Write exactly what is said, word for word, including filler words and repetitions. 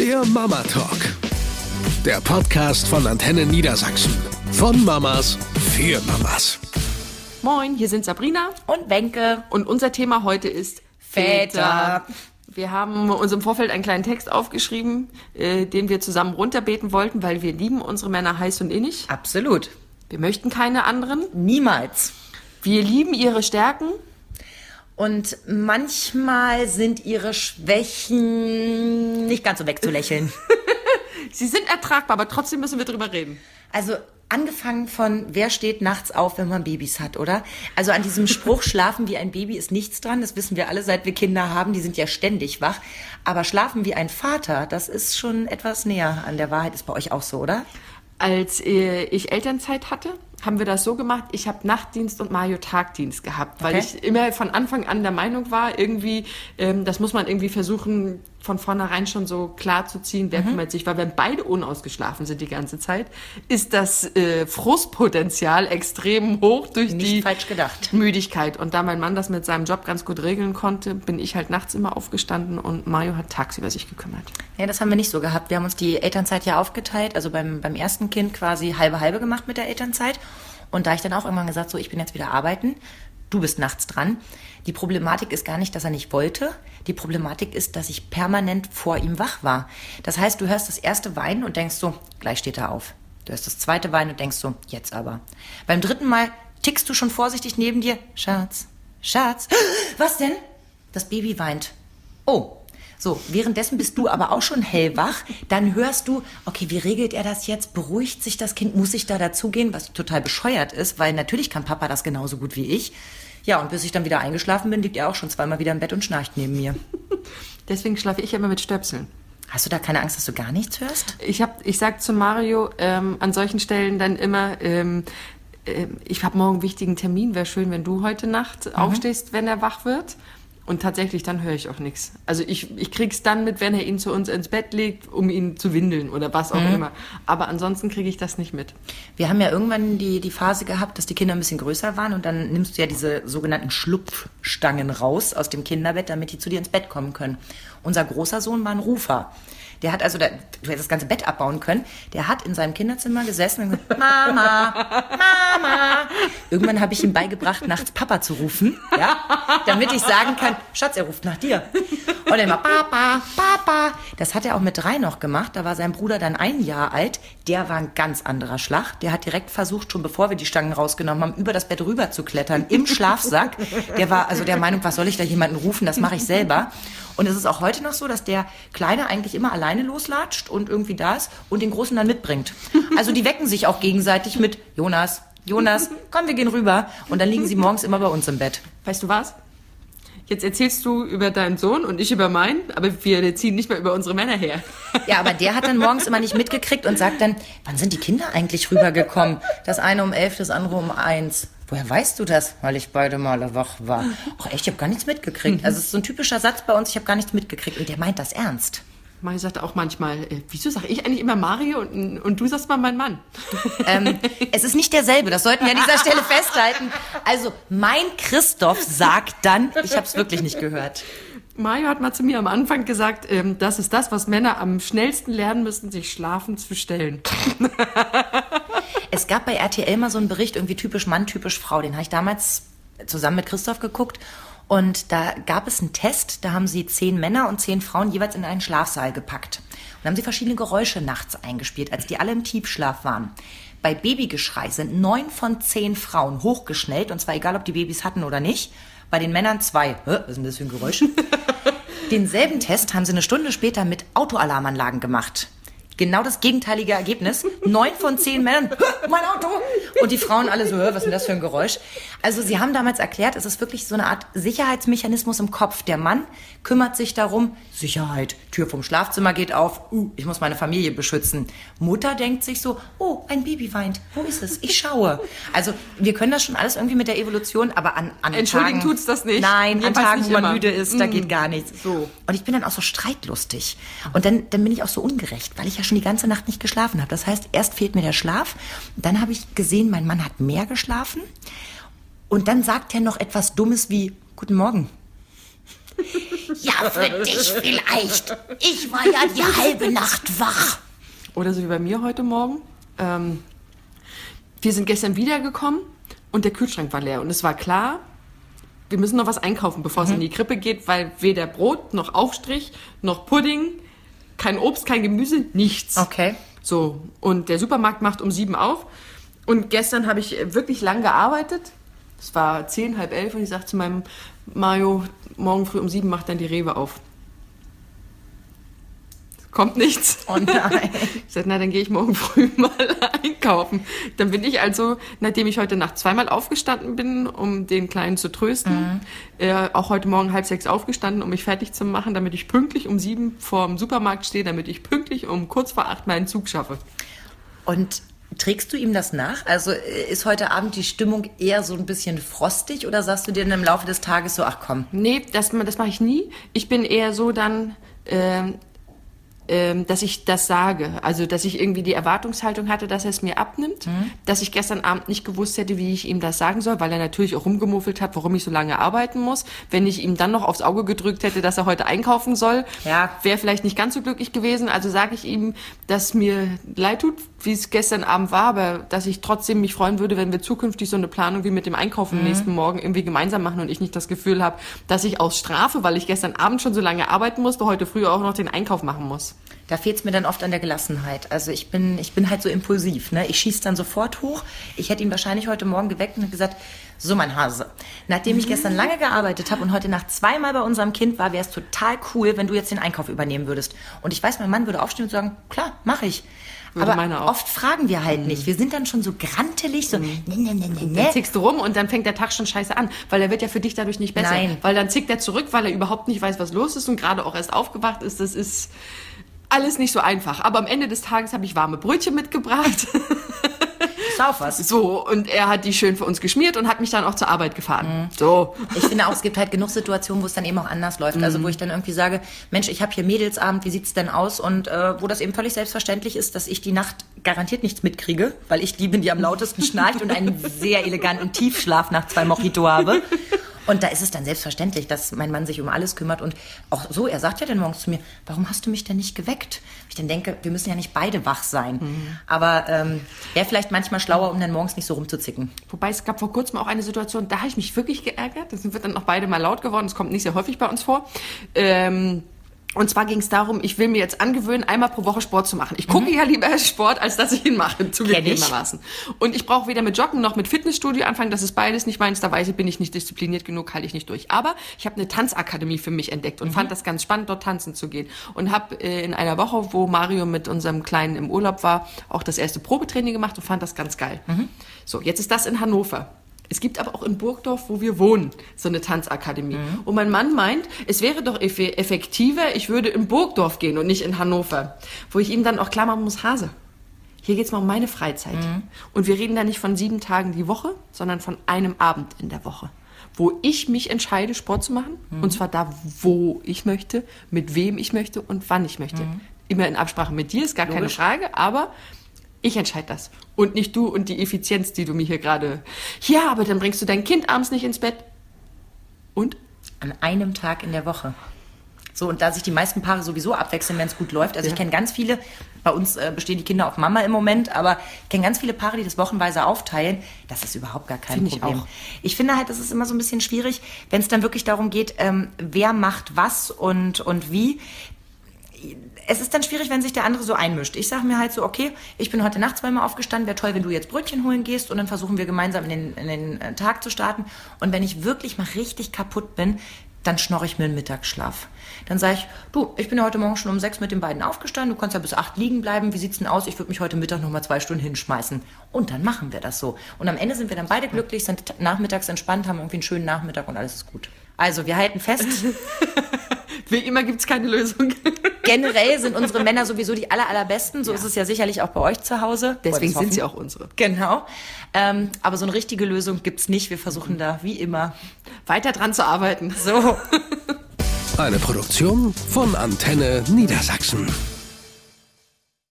Der Mama Talk. Der Podcast von Antenne Niedersachsen. Von Mamas für Mamas. Moin, hier sind Sabrina und Wenke. Und unser Thema heute ist Väter. Wir haben uns im Vorfeld einen kleinen Text aufgeschrieben, äh, den wir zusammen runterbeten wollten, weil wir lieben unsere Männer heiß und innig. Absolut. Wir möchten keine anderen. Niemals. Wir lieben ihre Stärken. Und manchmal sind ihre Schwächen nicht ganz so wegzulächeln. Sie sind ertragbar, aber trotzdem müssen wir drüber reden. Also angefangen von, wer steht nachts auf, wenn man Babys hat, oder? Also an diesem Spruch, schlafen wie ein Baby ist nichts dran. Das wissen wir alle, seit wir Kinder haben. Die sind ja ständig wach. Aber schlafen wie ein Vater, das ist schon etwas näher an der Wahrheit. Ist bei euch auch so, oder? Als ich Elternzeit hatte, haben wir das so gemacht, ich habe Nachtdienst und Mario Tagdienst gehabt, weil okay. ich immer von Anfang an der Meinung war, irgendwie, ähm, das muss man irgendwie versuchen, von vornherein schon so klar zu ziehen, wer mhm. kümmert sich, weil wenn beide unausgeschlafen sind die ganze Zeit, ist das äh, Frustpotenzial extrem hoch durch Nicht die falsch gedacht. Müdigkeit. Und da mein Mann das mit seinem Job ganz gut regeln konnte, bin ich halt nachts immer aufgestanden und Mario hat tagsüber sich gekümmert. Ja, das haben wir nicht so gehabt. Wir haben uns die Elternzeit ja aufgeteilt, also beim, beim ersten Kind quasi halbe-halbe gemacht mit der Elternzeit. Und da ich dann auch irgendwann gesagt, so, ich bin jetzt wieder arbeiten, du bist nachts dran. Die Problematik ist gar nicht, dass er nicht wollte. Die Problematik ist, dass ich permanent vor ihm wach war. Das heißt, du hörst das erste Weinen und denkst so, gleich steht er auf. Du hörst das zweite Weinen und denkst so, jetzt aber. Beim dritten Mal tickst du schon vorsichtig neben dir. Schatz, Schatz, was denn? Das Baby weint. Oh. So, währenddessen bist du aber auch schon hellwach. Dann hörst du, okay, wie regelt er das jetzt? Beruhigt sich das Kind? Muss ich da dazugehen? Was total bescheuert ist, weil natürlich kann Papa das genauso gut wie ich. Ja, und bis ich dann wieder eingeschlafen bin, liegt er auch schon zweimal wieder im Bett und schnarcht neben mir. Deswegen schlafe ich immer mit Stöpseln. Hast du da keine Angst, dass du gar nichts hörst? Ich, hab, ich sag zu Mario ähm, an solchen Stellen dann immer, ähm, äh, ich habe morgen einen wichtigen Termin, wäre schön, wenn du heute Nacht mhm. aufstehst, wenn er wach wird. Und tatsächlich, dann höre ich auch nichts. Also ich, ich krieg's dann mit, wenn er ihn zu uns ins Bett legt, um ihn zu windeln oder was auch mhm. immer. Aber ansonsten kriege ich das nicht mit. Wir haben ja irgendwann die, die Phase gehabt, dass die Kinder ein bisschen größer waren und dann nimmst du ja diese sogenannten Schlupfstangen raus aus dem Kinderbett, damit die zu dir ins Bett kommen können. Unser großer Sohn war ein Rufer. Der hat also, da, du hättest das ganze Bett abbauen können, der hat in seinem Kinderzimmer gesessen und gesagt, Mama, Mama. Irgendwann habe ich ihm beigebracht, nachts Papa zu rufen, ja, damit ich sagen kann, Schatz, er ruft nach dir. Und er immer, Papa, Papa. Das hat er auch mit drei noch gemacht, da war sein Bruder dann ein Jahr alt, der war ein ganz anderer Schlag. Der hat direkt versucht, schon bevor wir die Stangen rausgenommen haben, über das Bett rüber zu klettern, im Schlafsack. Der war also der Meinung, was soll ich da jemanden rufen, das mache ich selber. Und es ist auch heute noch so, dass der Kleine eigentlich immer alleine loslatscht und irgendwie da ist und den Großen dann mitbringt. Also die wecken sich auch gegenseitig mit Jonas, Jonas, komm, wir gehen rüber. Und dann liegen sie morgens immer bei uns im Bett. Weißt du was? Jetzt erzählst du über deinen Sohn und ich über meinen, aber wir ziehen nicht mehr über unsere Männer her. Ja, aber der hat dann morgens immer nicht mitgekriegt und sagt dann, wann sind die Kinder eigentlich rübergekommen? Das eine um elf, das andere um eins. Woher weißt du das? Weil ich beide Male wach war. Ach echt, ich habe gar nichts mitgekriegt. Also es ist so ein typischer Satz bei uns, ich habe gar nichts mitgekriegt. Und der meint das ernst. Mario sagt auch manchmal, äh, wieso sage ich eigentlich immer Mario und, und du sagst mal mein Mann? Ähm, es ist nicht derselbe, das sollten wir an dieser Stelle festhalten. Also mein Christoph sagt dann, ich habe es wirklich nicht gehört. Mario hat mal zu mir am Anfang gesagt, ähm, das ist das, was Männer am schnellsten lernen müssen, sich schlafen zu stellen. Es gab bei R T L mal so einen Bericht, irgendwie typisch Mann, typisch Frau. Den habe ich damals zusammen mit Christoph geguckt. Und da gab es einen Test, da haben sie zehn Männer und zehn Frauen jeweils in einen Schlafsaal gepackt. Und haben sie verschiedene Geräusche nachts eingespielt, als die alle im Tiefschlaf waren. Bei Babygeschrei sind neun von zehn Frauen hochgeschnellt, und zwar egal, ob die Babys hatten oder nicht. Bei den Männern zwei. Hä, was ist denn das für ein Geräusch? Denselben Test haben sie eine Stunde später mit Autoalarmanlagen gemacht. Genau das gegenteilige Ergebnis. Neun von zehn Männern, mein Auto. Und die Frauen alle so, was ist denn das für ein Geräusch? Also sie haben damals erklärt, es ist wirklich so eine Art Sicherheitsmechanismus im Kopf. Der Mann kümmert sich darum, Sicherheit, Tür vom Schlafzimmer geht auf, uh, ich muss meine Familie beschützen. Mutter denkt sich so, oh, ein Baby weint, wo ist es? Ich schaue. Also wir können das schon alles irgendwie mit der Evolution, aber an, an Entschuldigen Tagen... tut's das nicht. Nein, an Tagen, wo man immer. müde ist, da mm. geht gar nichts. So. Und ich bin dann auch so streitlustig. Und dann, dann bin ich auch so ungerecht, weil ich ja schon die ganze Nacht nicht geschlafen habe. Das heißt, erst fehlt mir der Schlaf, dann habe ich gesehen, mein Mann hat mehr geschlafen und dann sagt er noch etwas Dummes wie, guten Morgen. Ja, für dich vielleicht. Ich war ja die halbe Nacht wach. Oder so wie bei mir heute Morgen. Ähm, wir sind gestern wiedergekommen und der Kühlschrank war leer. Und es war klar, wir müssen noch was einkaufen, bevor mhm. es in die Krippe geht, weil weder Brot, noch Aufstrich, noch Pudding, kein Obst, kein Gemüse, nichts. Okay. So, und der Supermarkt macht um sieben auf. Und gestern habe ich wirklich lang gearbeitet. Es war zehn, halb elf und ich sagte zu meinem Mario, morgen früh um sieben macht dann die Rewe auf. Kommt nichts. Oh nein. Ich sagte, na, dann gehe ich morgen früh mal einkaufen. Dann bin ich also, nachdem ich heute Nacht zweimal aufgestanden bin, um den Kleinen zu trösten, mhm. äh, auch heute Morgen halb sechs aufgestanden, um mich fertig zu machen, damit ich pünktlich um sieben vorm Supermarkt stehe, damit ich pünktlich um kurz vor acht meinen Zug schaffe. Und trägst du ihm das nach? Also ist heute Abend die Stimmung eher so ein bisschen frostig oder sagst du dir dann im Laufe des Tages so, ach komm? Nee, das, das mache ich nie. Ich bin eher so dann... Äh, dass ich das sage. Also, dass ich irgendwie die Erwartungshaltung hatte, dass er es mir abnimmt. Mhm. Dass ich gestern Abend nicht gewusst hätte, wie ich ihm das sagen soll, weil er natürlich auch rumgemuffelt hat, warum ich so lange arbeiten muss. Wenn ich ihm dann noch aufs Auge gedrückt hätte, dass er heute einkaufen soll, ja. wäre vielleicht nicht ganz so glücklich gewesen. Also sage ich ihm, dass mir leid tut, wie es gestern Abend war, aber dass ich trotzdem mich freuen würde, wenn wir zukünftig so eine Planung wie mit dem Einkaufen mhm. nächsten Morgen irgendwie gemeinsam machen und ich nicht das Gefühl habe, dass ich aus Strafe, weil ich gestern Abend schon so lange arbeiten musste, heute früh auch noch den Einkauf machen muss. Da fehlt es mir dann oft an der Gelassenheit. Also ich bin, ich bin halt so impulsiv. Ne? Ich schieße dann sofort hoch. Ich hätte ihn wahrscheinlich heute Morgen geweckt und gesagt, so mein Hase, nachdem ich gestern lange gearbeitet habe und heute Nacht zweimal bei unserem Kind war, wäre es total cool, wenn du jetzt den Einkauf übernehmen würdest. Und ich weiß, mein Mann würde aufstehen und sagen, klar, mache ich. Würde Aber oft fragen wir halt mhm. nicht. Wir sind dann schon so grantelig, so mhm. ne, ne, ne, ne, ne. Dann zickst du rum und dann fängt der Tag schon scheiße an, weil er wird ja für dich dadurch nicht besser. Nein. Weil dann zickt er zurück, weil er überhaupt nicht weiß, was los ist und gerade auch erst aufgewacht ist. Das ist alles nicht so einfach. Aber am Ende des Tages habe ich warme Brötchen mitgebracht. Ist auch was. So, und er hat die schön für uns geschmiert und hat mich dann auch zur Arbeit gefahren. Mhm. So. Ich finde auch, es gibt halt genug Situationen, wo es dann eben auch anders läuft. Mhm. Also wo ich dann irgendwie sage, Mensch, ich habe hier Mädelsabend, wie sieht's denn aus? Und äh, wo das eben völlig selbstverständlich ist, dass ich die Nacht garantiert nichts mitkriege, weil ich die bin, die am lautesten schnarcht und einen sehr eleganten Tiefschlaf nach zwei Mojito habe. Und da ist es dann selbstverständlich, dass mein Mann sich um alles kümmert. Und auch so, er sagt ja dann morgens zu mir, warum hast du mich denn nicht geweckt? Ich dann denke, wir müssen ja nicht beide wach sein. Mhm. Aber ähm, wäre vielleicht manchmal schlauer, um dann morgens nicht so rumzuzicken. Wobei es gab vor kurzem auch eine Situation, da habe ich mich wirklich geärgert. Da sind wir dann auch beide mal laut geworden. Das kommt nicht sehr häufig bei uns vor. Ähm... Und zwar ging es darum, ich will mir jetzt angewöhnen, einmal pro Woche Sport zu machen. Ich gucke mhm. ja lieber Sport, als dass ich ihn mache, zugegebenermaßen. Und ich brauche weder mit Joggen noch mit Fitnessstudio anfangen. Das ist beides nicht meins. Da weiß ich, bin ich nicht diszipliniert genug, halte ich nicht durch. Aber ich habe eine Tanzakademie für mich entdeckt und mhm. fand das ganz spannend, dort tanzen zu gehen. Und habe äh, in einer Woche, wo Mario mit unserem Kleinen im Urlaub war, auch das erste Probetraining gemacht und fand das ganz geil. Mhm. So, jetzt ist das in Hannover. Es gibt aber auch in Burgdorf, wo wir wohnen, so eine Tanzakademie. Mhm. Und mein Mann meint, es wäre doch eff- effektiver, ich würde in Burgdorf gehen und nicht in Hannover. Wo ich ihm dann auch klar machen muss, Hase, hier geht's mal um meine Freizeit. Mhm. Und wir reden da nicht von sieben Tagen die Woche, sondern von einem Abend in der Woche. Wo ich mich entscheide, Sport zu machen. Mhm. Und zwar da, wo ich möchte, mit wem ich möchte und wann ich möchte. Mhm. Immer in Absprache mit dir, ist gar Logisch. Keine Frage, aber... Ich entscheide das. Und nicht du und die Effizienz, die du mir hier gerade... Ja, aber dann bringst du dein Kind abends nicht ins Bett. Und? An einem Tag in der Woche. So, und da sich die meisten Paare sowieso abwechseln, wenn es gut läuft. Also ja. ich kenne ganz viele, bei uns äh, bestehen die Kinder auf Mama im Moment, aber ich kenne ganz viele Paare, die das wochenweise aufteilen. Das ist überhaupt gar kein Find Problem. Ich, auch. ich finde halt, das ist immer so ein bisschen schwierig, wenn es dann wirklich darum geht, ähm, wer macht was und, und wie. Es ist dann schwierig, wenn sich der andere so einmischt. Ich sage mir halt so, okay, ich bin heute Nacht zweimal aufgestanden, wäre toll, wenn du jetzt Brötchen holen gehst und dann versuchen wir gemeinsam in den, in den Tag zu starten. Und wenn ich wirklich mal richtig kaputt bin, dann schnorre ich mir einen Mittagsschlaf. Dann sage ich, du, ich bin ja heute Morgen schon um sechs mit den beiden aufgestanden, du kannst ja bis acht liegen bleiben, wie sieht's denn aus? Ich würde mich heute Mittag noch mal zwei Stunden hinschmeißen. Und dann machen wir das so. Und am Ende sind wir dann beide glücklich, sind nachmittags entspannt, haben irgendwie einen schönen Nachmittag und alles ist gut. Also, wir halten fest. Wie immer gibt's keine Lösung. Generell sind unsere Männer sowieso die aller, allerbesten. So ja. ist es ja sicherlich auch bei euch zu Hause. Deswegen sind sie auch unsere. Genau. Ähm, aber so eine richtige Lösung gibt's nicht. Wir versuchen da, wie immer, weiter dran zu arbeiten. So. Eine Produktion von Antenne Niedersachsen.